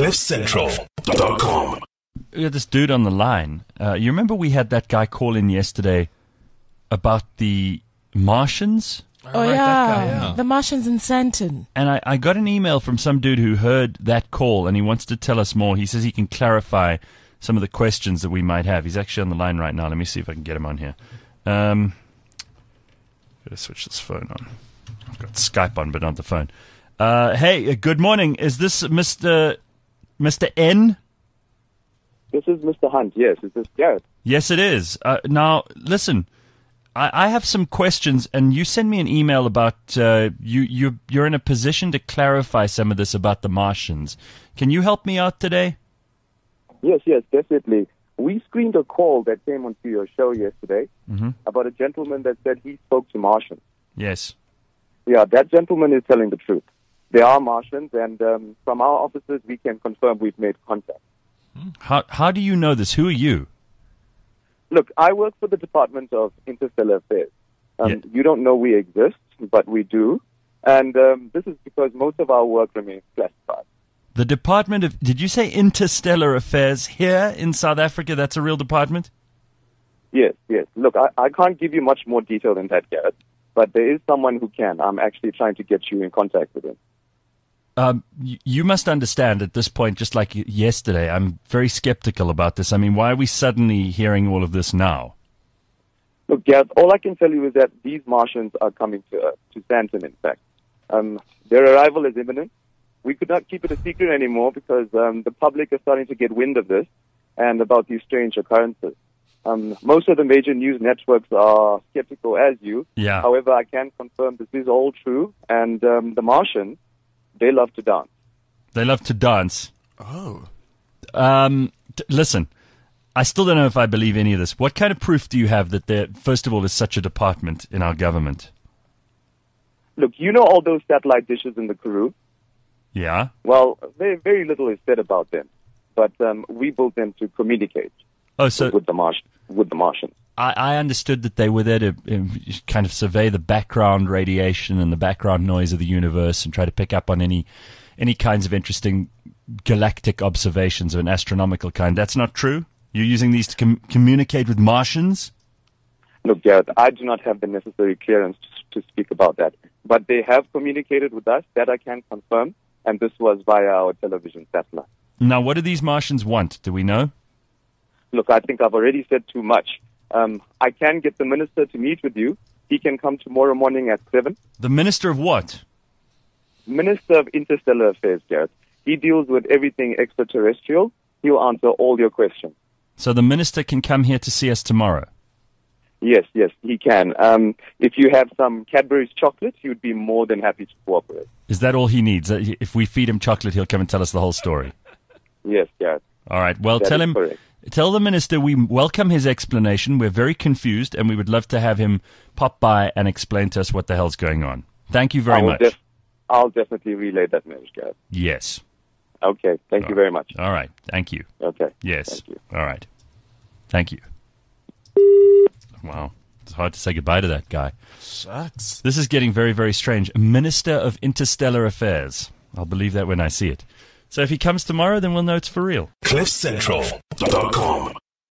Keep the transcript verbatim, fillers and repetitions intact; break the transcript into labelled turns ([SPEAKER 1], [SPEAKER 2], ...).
[SPEAKER 1] cliff central dot com.
[SPEAKER 2] We had this dude on the line. Uh, you remember we had that guy call in yesterday about the Martians?
[SPEAKER 3] Oh,
[SPEAKER 4] right,
[SPEAKER 3] yeah.
[SPEAKER 4] that guy, yeah.
[SPEAKER 3] The Martians in Santon.
[SPEAKER 2] And I, I got an email from some dude who heard that call, and he wants to tell us more. He says he can clarify some of the questions that we might have. He's actually on the line right now. Let me see if I can get him on here. Um, gotta switch this phone on. I've got Skype on, but not the phone. Uh, hey, uh, good morning. Is this Mister Mister N?
[SPEAKER 5] This is Mister Hunt, yes. Is this Gareth?
[SPEAKER 2] Yes, it is. Uh, now, listen, I, I have some questions, and you send me an email about uh, you, you, you're in a position to clarify some of this about the Martians. Can you help me out today?
[SPEAKER 5] Yes, yes, definitely. We screened a call that came onto your show yesterday
[SPEAKER 2] Mm-hmm.
[SPEAKER 5] about a gentleman that said he spoke to Martians.
[SPEAKER 2] Yes.
[SPEAKER 5] Yeah, that gentleman is telling the truth. They are Martians, and um, from our offices, we can confirm we've made contact.
[SPEAKER 2] How how do you know this? Who are you?
[SPEAKER 5] Look, I work for the Department of Interstellar Affairs. Um,
[SPEAKER 2] Yeah.
[SPEAKER 5] You don't know we exist, but we do. And um, this is because most of our work remains classified.
[SPEAKER 2] The Department of... Did you say Interstellar Affairs here in South Africa? That's a real department?
[SPEAKER 5] Yes, yes. Look, I, I can't give you much more detail than that, Gareth, but there is someone who can. I'm actually trying to get you in contact with him.
[SPEAKER 2] Um, y- you must understand at this point, just like y- yesterday, I'm very skeptical about this. I mean, why are we suddenly hearing all of this now?
[SPEAKER 5] Look, Gareth, all I can tell you is that these Martians are coming to Earth, to Santon, in fact. Um, their arrival is imminent. We could not keep it a secret anymore because um, the public is starting to get wind of this and about these strange occurrences. Um, most of the major news networks are skeptical as you.
[SPEAKER 2] Yeah.
[SPEAKER 5] However, I can confirm this is all true, and um, the Martians, they love to dance.
[SPEAKER 2] They love to dance.
[SPEAKER 4] Oh.
[SPEAKER 2] Um, t- listen, I still don't know if I believe any of this. What kind of proof do you have that there, first of all, is such a department in our government?
[SPEAKER 5] Look, you know all those satellite dishes in the Karoo?
[SPEAKER 2] Yeah?
[SPEAKER 5] Well, very, very little is said about them, but um, we built them to communicate
[SPEAKER 2] Oh, so
[SPEAKER 5] with the Martians. With the Martians.
[SPEAKER 2] I, I understood that they were there to um, kind of survey the background radiation and the background noise of the universe and try to pick up on any any kinds of interesting galactic observations of an astronomical kind. That's not true? You're using these to com- communicate with Martians?
[SPEAKER 5] Look, Gareth, I do not have the necessary clearance to, to speak about that, but they have communicated with us. That I can confirm, and this was via our television satellite.
[SPEAKER 2] Now, what do these Martians want? Do we know?
[SPEAKER 5] Look, I think I've already said too much. Um, I can get the minister to meet with you. He can come tomorrow morning at seven.
[SPEAKER 2] The Minister of what?
[SPEAKER 5] Minister of Interstellar Affairs, Gareth. He deals with everything extraterrestrial. He'll answer all your questions.
[SPEAKER 2] So the Minister can come here to see us tomorrow?
[SPEAKER 5] Yes, yes, he can. Um, if you have some Cadbury's chocolate, he would be more than happy to cooperate.
[SPEAKER 2] Is that all he needs? That If we feed him chocolate, he'll come and tell us the whole story?
[SPEAKER 5] Yes, Gareth.
[SPEAKER 2] All right. Well,
[SPEAKER 5] That
[SPEAKER 2] tell
[SPEAKER 5] is
[SPEAKER 2] him...
[SPEAKER 5] correct.
[SPEAKER 2] Tell the minister we welcome his explanation. We're very confused, and we would love to have him pop by and explain to us what the hell's going on. Thank you very
[SPEAKER 5] I will
[SPEAKER 2] much.
[SPEAKER 5] def- I'll definitely relay that message, Gareth.
[SPEAKER 2] Yes.
[SPEAKER 5] Okay, thank you very much.
[SPEAKER 2] All right. Thank you.
[SPEAKER 5] Okay.
[SPEAKER 2] Yes.
[SPEAKER 5] Thank you.
[SPEAKER 2] All right. Thank you. Wow. It's hard to say goodbye to that guy.
[SPEAKER 4] Shucks.
[SPEAKER 2] This is getting very, very strange. Minister of Interstellar Affairs. I'll believe that when I see it. So if he comes tomorrow, then we'll know it's for real.
[SPEAKER 1] cliff central dot com